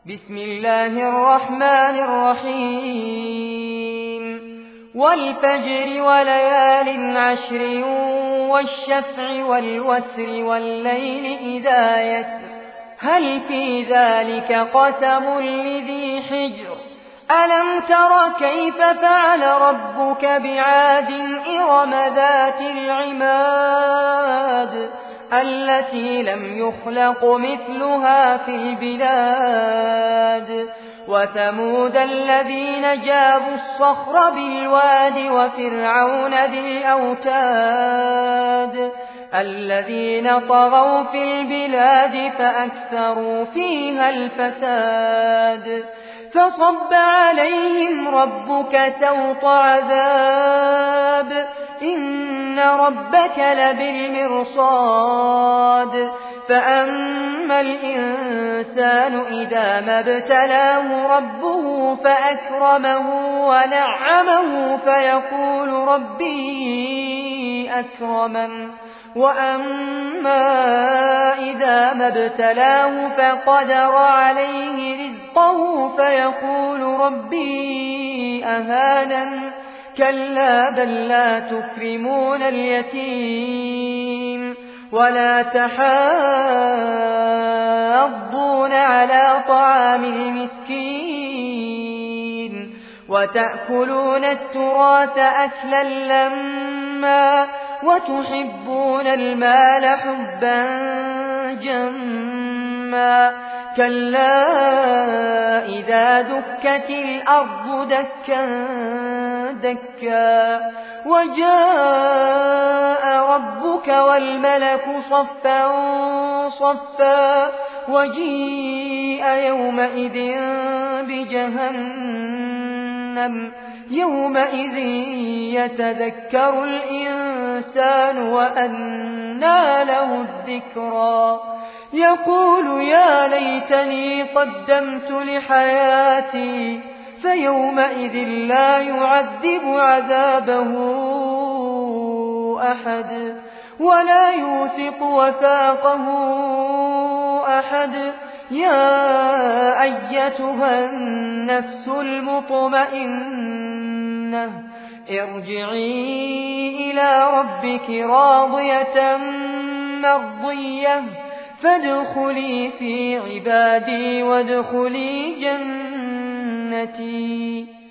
بسم الله الرحمن الرحيم والفجر وليال عشر والشفع والوتر والليل إذا يسر هل في ذلك قسم لذي حجر ألم تر كيف فعل ربك بعاد إرم ذات العماد التي لم يخلق مثلها في البلاد وثمود الذين جابوا الصخر بالواد وفرعون ذي الأوتاد الذين طغوا في البلاد فأكثروا فيها الفساد فصب عليهم ربك سوط عذاب إن ربك لبالمرصاد فأما الإنسان إذا ما ابتلاه ربه فأكرمه ونعمه فيقول ربي أكرمن وأما إذا ما ابتلاه فقدر عليه رزقه فيقول ربي أهانن كلا بل لا تكرمون اليتيم ولا تحاضون على طعام المسكين وتأكلون التراث أكلا لما وتحبون المال حبا جما كلا إذا دكت الأرض دكا دكا وجاء ربك والملك صفا صفا وجيء يومئذ بجهنم يومئذ يتذكر الإنسان وأنى له الذكرى يقول يا ليتني قدمت لحياتي فيومئذ لا يعذب عذابه أحد ولا يوثق وثاقه أحد يا أيتها النفس المطمئنة ارجعي إلى ربك راضية مرضية فادخلي في عبادي وادخلي جنتي